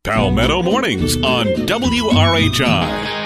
Palmetto Mornings on WRHI.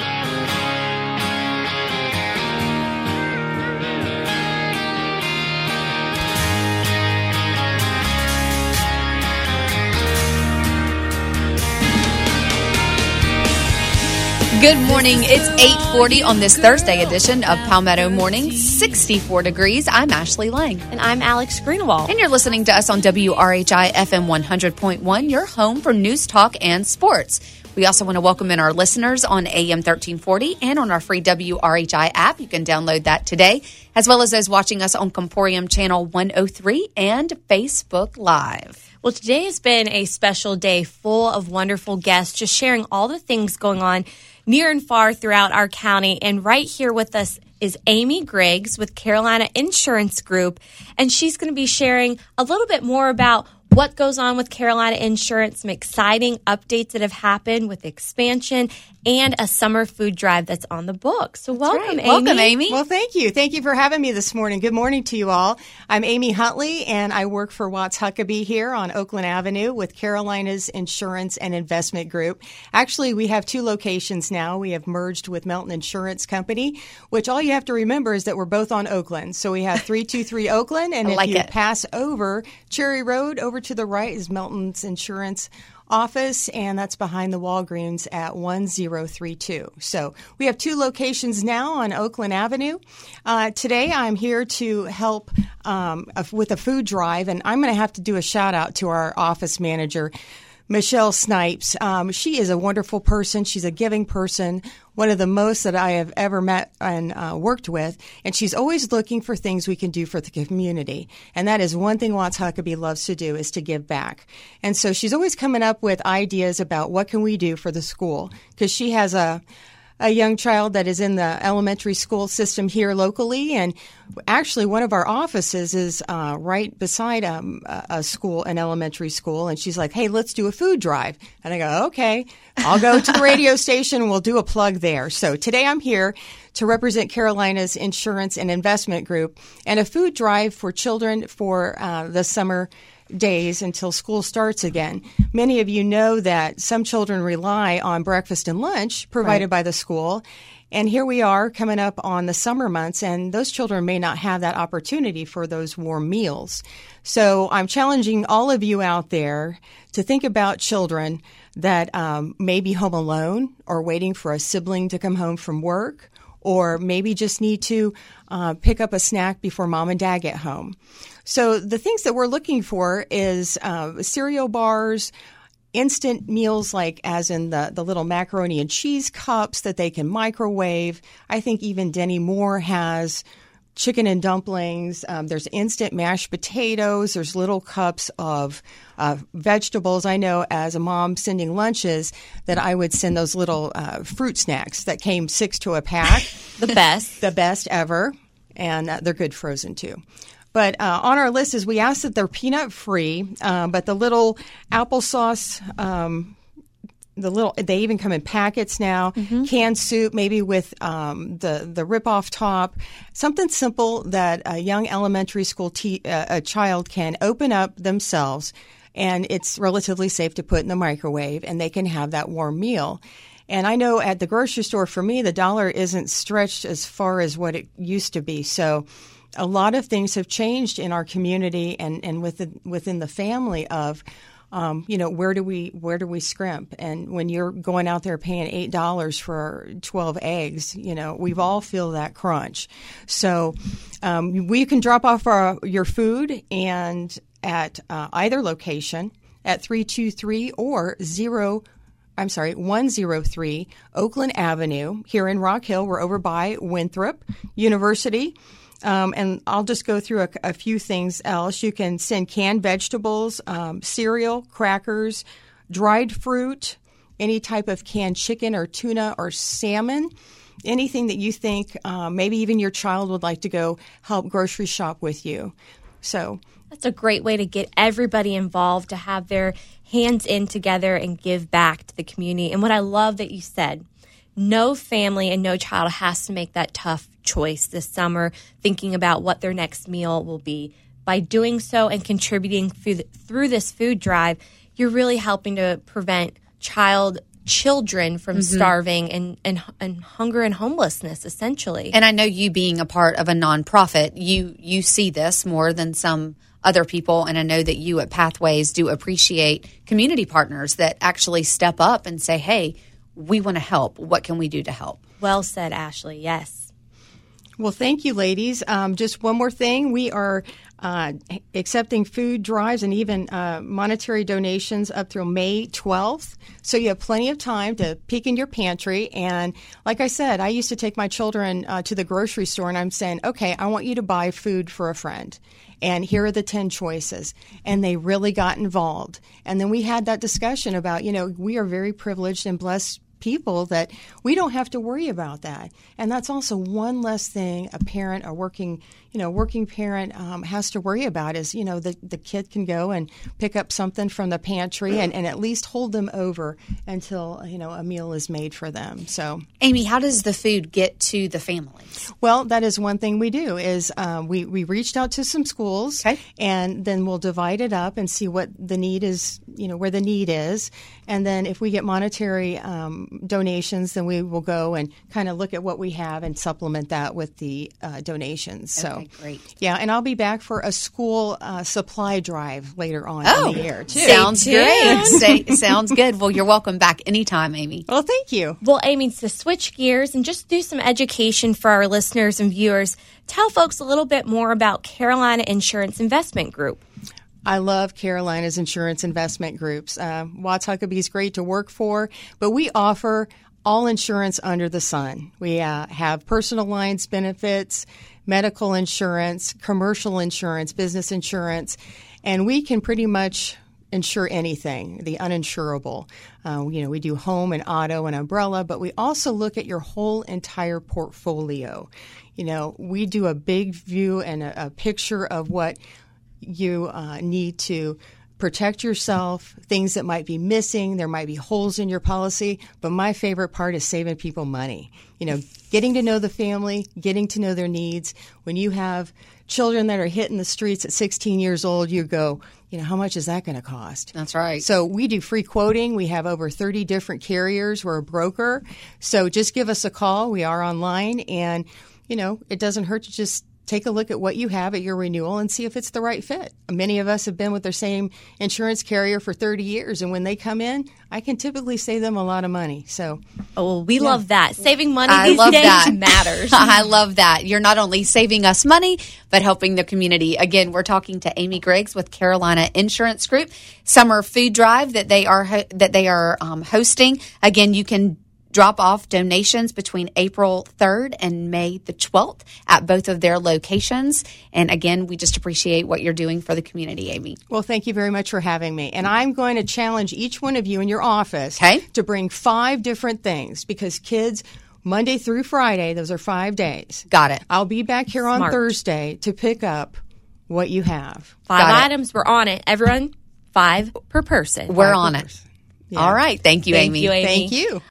Good morning. It's 8:40 on this Thursday edition of Palmetto Mornings. 64 degrees. I'm Ashley Lang. And I'm Alex Greenwald. And you're listening to us on WRHI FM 100.1, your home for news, talk, and sports. We also want to welcome in our listeners on AM 1340 and on our free WRHI app. You can download that today, as well as those watching us on Comporium Channel 103 and Facebook Live. Well, today has been a special day full of wonderful guests, just sharing all the things going on near and far throughout our county. And right here with us is Amy Griggs with Carolina Insurance Group, and she's going to be sharing a little bit more about what goes on with Carolina Insurance, some exciting updates that have happened with expansion, and a summer food drive that's on the book. So welcome, Amy. Welcome, Amy. Well, thank you. Thank you for having me this morning. Good morning to you all. I'm Amy Huntley, and I work for Watts Huckabee here on Oakland Avenue with Carolina's Insurance and Investment Group. Actually, we have two locations now. We have merged with Melton Insurance Company, which all you have to remember is that we're both on Oakland. So we have 323 Oakland, and if you pass over Cherry Road, over to the right is Melton's Insurance office, and that's behind the Walgreens at 1032. So we have two locations now on Oakland Avenue. Today I'm here to help with a food drive, and I'm going to have to do a shout out to our office manager, Michelle Snipes. She is a wonderful person. She's a giving person, one of the most that I have ever met and worked with. And she's always looking for things we can do for the community. And that is one thing Watts Huckabee loves to do, is to give back. And so she's always coming up with ideas about what can we do for the school, because she has a young child that is in the elementary school system here locally. And actually, one of our offices is right beside a school, an elementary school. And she's like, hey, let's do a food drive. And I go, okay, I'll go to the radio station. We'll do a plug there. So today I'm here to represent Carolina's Insurance and Investment Group and a food drive for children for the summer days until school starts again. Many of you know that some children rely on breakfast and lunch provided by the school. And here we are coming up on the summer months, and those children may not have that opportunity for those warm meals. So I'm challenging all of you out there to think about children that may be home alone or waiting for a sibling to come home from work, or maybe just need to pick up a snack before mom and dad get home. So the things that we're looking for is cereal bars, instant meals like as in the little macaroni and cheese cups that they can microwave. I think even Denny Moore has chicken and dumplings. There's instant mashed potatoes. There's little cups of vegetables. I know as a mom sending lunches that I would send those little fruit snacks that came 6 to a pack. The best. The best ever. And they're good frozen too. But on our list is we ask that they're peanut-free, but the little applesauce, they even come in packets now, canned soup, maybe with the rip-off top, something simple that a young elementary school a child can open up themselves, and it's relatively safe to put in the microwave, and they can have that warm meal. And I know at the grocery store, for me, the dollar isn't stretched as far as what it used to be. So a lot of things have changed in our community and within the family of, where do we scrimp? And when you're going out there paying $8 for 12 eggs, we've all feel that crunch. So we can drop off your food and at either location at 323 or 103 Oakland Avenue here in Rock Hill. We're over by Winthrop University. And I'll just go through a few things else. You can send canned vegetables, cereal, crackers, dried fruit, any type of canned chicken or tuna or salmon, anything that you think maybe even your child would like to go help grocery shop with you. So that's a great way to get everybody involved, to have their hands in together and give back to the community. And what I love that you said, no family and no child has to make that tough choice this summer, thinking about what their next meal will be. By doing so and contributing through this food drive, you're really helping to prevent children from starving and hunger and homelessness, essentially. And I know you being a part of a nonprofit, you see this more than some other people, and I know that you at Pathways do appreciate community partners that actually step up and say, hey, we want to help. What can we do to help? Well said, Ashley. Yes. Well, thank you, ladies. Just one more thing. We are accepting food drives and even monetary donations up through May 12th. So you have plenty of time to peek in your pantry. And like I said, I used to take my children to the grocery store, and I'm saying, okay, I want you to buy food for a friend. And here are the 10 choices. And they really got involved. And then we had that discussion about, we are very privileged and blessed people that we don't have to worry about that. And that's also one less thing a parent, a working parent has to worry about is, the kid can go and pick up something from the pantry and at least hold them over until, a meal is made for them. So, Amy, how does the food get to the families? Well, that is one thing we do is we reached out to some schools, and then we'll divide it up and see what the need is, where the need is. And then if we get monetary donations, then we will go and kind of look at what we have and supplement that with the donations. So, great. Yeah, and I'll be back for a school supply drive later on in the year, too. Sounds great. Sounds good. Well, you're welcome back anytime, Amy. Well, thank you. Well, Amy, to switch gears and just do some education for our listeners and viewers, tell folks a little bit more about Carolina Insurance Investment Group. I love Carolina's Insurance Investment Groups. Watts Huckabee is great to work for, but we offer all insurance under the sun. We have personal lines benefits, medical insurance, commercial insurance, business insurance, and we can pretty much insure anything, the uninsurable. We do home and auto and umbrella, but we also look at your whole entire portfolio. We do a big view and a picture of what you need to protect yourself, things that might be missing. There might be holes in your policy. But my favorite part is saving people money. Getting to know the family, getting to know their needs. When you have children that are hitting the streets at 16 years old, you go, how much is that going to cost? That's right. So we do free quoting. We have over 30 different carriers. We're a broker. So just give us a call. We are online. And, it doesn't hurt to just take a look at what you have at your renewal and see if it's the right fit. Many of us have been with their same insurance carrier for 30 years, and when they come in, I can typically save them a lot of money. So, we love that. Saving money these days matters. I love that. You're not only saving us money, but helping the community. Again, we're talking to Amy Griggs with Carolina Insurance Group. Summer food drive that they are hosting. Again, you can drop off donations between April 3rd and May the 12th at both of their locations. And again, we just appreciate what you're doing for the community, Amy. Well, thank you very much for having me. And I'm going to challenge each one of you in your office to bring 5 different things, because kids, Monday through Friday, those are 5 days. Got it. I'll be back here on Thursday to pick up what you have. 5 items. We're on it. Everyone, 5 per person. We're on it. Yeah. All right. Thank you, Amy. Thank you, Amy. Thank you.